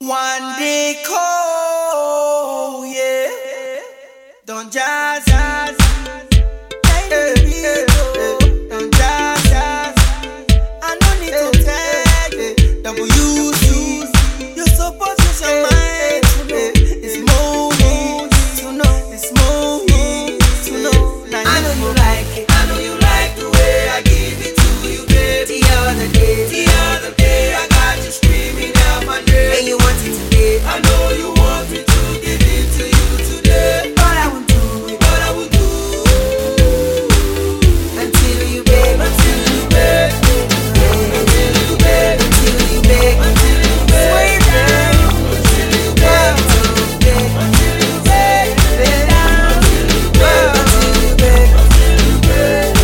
One day call, yeah. Don't just don't just I don't need to tell you. WC, you're supposed to use your mind to know it's moving, to know it's moving, to know. Now I know you like it. I know you like the way I give it to you, baby. The other day, I got you screaming out my name, and you want it today. I know you want me to give it to you today, but I will do it. But I will do until you beg, until you beg, until you beg, until you beg, until you beg, until you beg, until you beg, until you beg, until you beg, until you beg.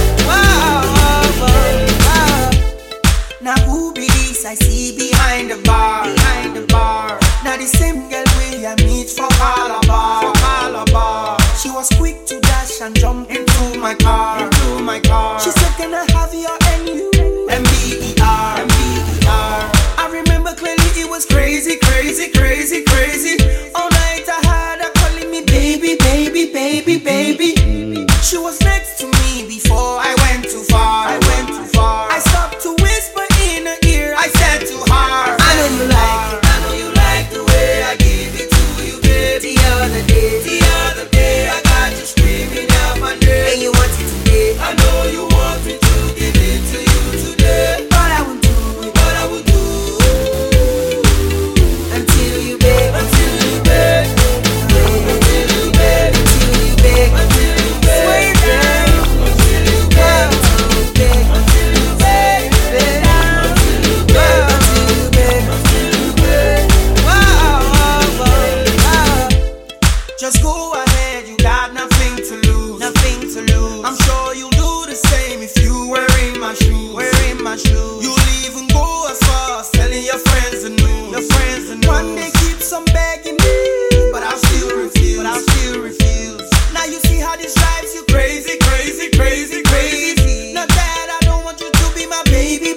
Wow. Now who be this I see behind the bar? Behind the bar. Now the same girl we I meet for Calabar. She was quick to dash and jump into my car. She said, can I have your NU? MBER. I remember clearly it was crazy. All night I had her calling me baby. She was next to me before I went too far. I stopped to whisper in her ear. I said to her, I know you like it. I know you like the way I give it to you, baby. The other day, I got you screaming out my name, and you want it today. I know you want me to give it to you today, but I will do it. But I will do until you beg, until you beg, until you beg, until you beg, until you beg, until you beg, until you beg, until you beg, until you beg, until you beg. Wow. Just go ahead, you got nothing to lose. I'm sure you'll do the same if you were in my shoes. You'll even go as far as telling your friends the news. One day keeps on begging me, but I'll still refuse. Now you see how this drives you crazy. Not that I don't want you to be my baby.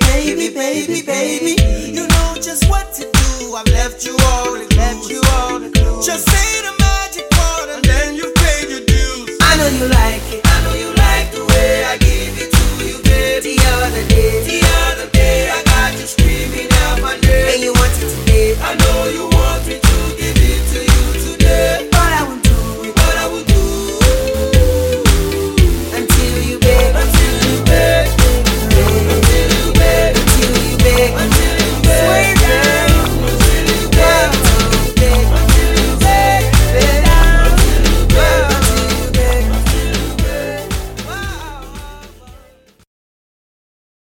You know just what to do. I've left you all the clues. Just say